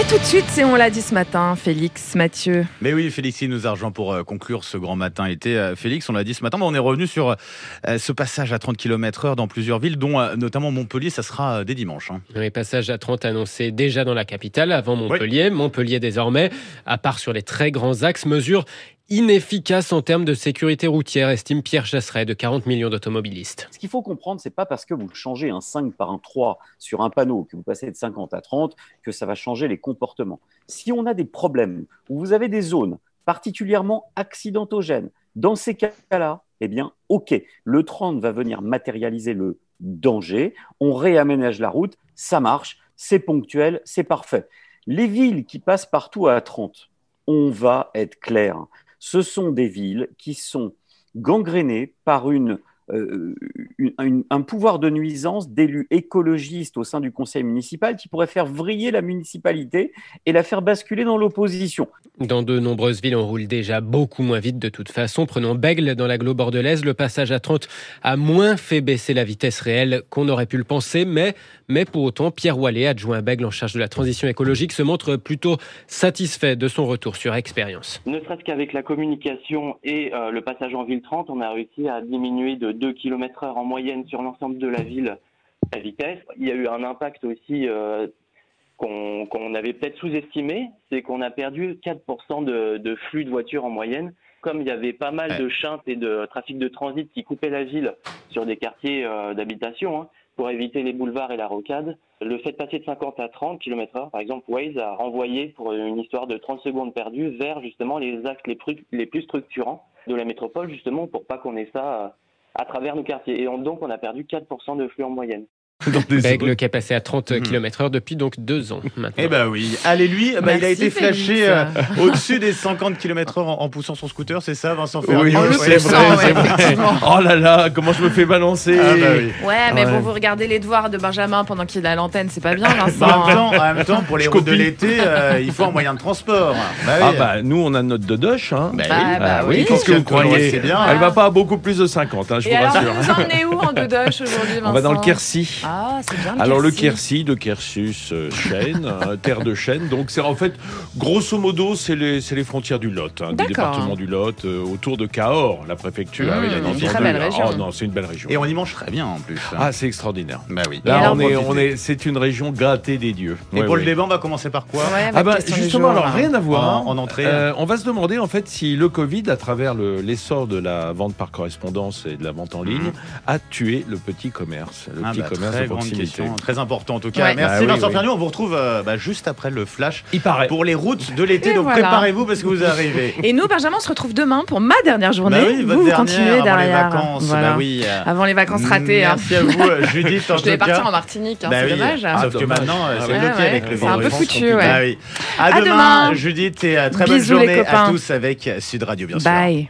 Mais tout de suite, c'est on l'a dit ce matin, Félix, Mathieu. Mais oui, Félix, il nous a rejoint pour conclure ce grand matin été. Félix, on l'a dit ce matin, on est revenu sur ce passage à 30 km/h dans plusieurs villes, dont notamment Montpellier, ça sera dès dimanche. Les passages à 30 annoncés déjà dans la capitale, avant Montpellier. Oui. Montpellier désormais, à part sur les très grands axes, mesure inefficace en termes de sécurité routière, estime Pierre Chasseret, de 40 millions d'automobilistes. Ce qu'il faut comprendre, c'est pas parce que vous changez un 5 par un 3 sur un panneau, que vous passez de 50 à 30, que ça va changer les comportements. Si on a des problèmes, où vous avez des zones particulièrement accidentogènes, dans ces cas-là, eh bien, ok, le 30 va venir matérialiser le danger, on réaménage la route, ça marche, c'est ponctuel, c'est parfait. Les villes qui passent partout à 30, on va être clair, ce sont des villes qui sont gangrénées par un pouvoir de nuisance d'élus écologistes au sein du conseil municipal qui pourrait faire vriller la municipalité et la faire basculer dans l'opposition. Dans de nombreuses villes, on roule déjà beaucoup moins vite de toute façon. Prenons Bègles, dans l'agglo bordelaise. Le passage à 30 a moins fait baisser la vitesse réelle qu'on aurait pu le penser. Mais pour autant, Pierre Wallet, adjoint à Bègles en charge de la transition écologique, se montre plutôt satisfait de son retour sur expérience. Ne serait-ce qu'avec la communication et le passage en ville 30, on a réussi à diminuer de 2 km/h en moyenne sur l'ensemble de la ville la vitesse. Il y a eu un impact aussi qu'on avait peut-être sous-estimé, c'est qu'on a perdu 4% de flux de voitures en moyenne. Comme il y avait pas mal de chintes et de trafic de transit qui coupaient la ville sur des quartiers d'habitation, pour éviter les boulevards et la rocade, le fait de passer de 50 à 30 km/h, par exemple, Waze a renvoyé pour une histoire de 30 secondes perdues vers justement les axes les plus structurants de la métropole, justement pour pas qu'on ait ça à travers nos quartiers. Et donc on a perdu 4% de flux en moyenne. Bègles qui est passé à 30 km/h depuis donc 2 ans maintenant. Eh ben oui. Allez, lui, il a été flashé au-dessus des 50 km/h en poussant son scooter, c'est ça, Vincent Ferrand? Oui, c'est vrai. Oh là là, comment je me fais balancer. Ouais, mais bon, vous regardez les devoirs de Benjamin pendant qu'il est à l'antenne, c'est pas bien, Vincent. En même temps, pour les routes de l'été, il faut un moyen de transport. Nous, on a notre dodoche. Oui. Qu'est-ce que vous croyez? C'est bien. Elle va pas à beaucoup plus de 50, je vous rassure. Alors, vous emmenez où en dodoche aujourd'hui, Vincent? On va dans le Quercy. Ah, c'est bien Alors le Quercy, de Quercus, Chêne, terre de Chêne. Donc c'est en fait, grosso modo, c'est les frontières du Lot, du département du Lot, autour de Cahors, la préfecture. Une très belle région. Oh non, c'est une belle région. Et on y mange très bien en plus. Ah, c'est extraordinaire. Bah oui. Là, c'est une région gâtée des dieux. Et pour le débat, on va commencer par quoi? Justement, alors rien à voir. En entrée. On va se demander en fait si le Covid, à travers l'essor de la vente par correspondance et de la vente en ligne, a tué le petit commerce, commerce de proximité. Très important en tout cas. Merci Vincent Ferniou. On vous retrouve juste après le flash pour les routes de l'été. Donc préparez-vous parce que vous arrivez. Et nous, Benjamin, on se retrouve demain pour ma dernière journée. Vous continuez derrière. Avant les vacances. Avant les vacances ratées. Merci à vous, Judith. Je devais partir en Martinique, c'est dommage. Sauf que maintenant, c'est bloqué avec le virus. C'est un peu foutu. À demain, Judith, et très bonne journée à tous avec Sud Radio, bien sûr. Bye.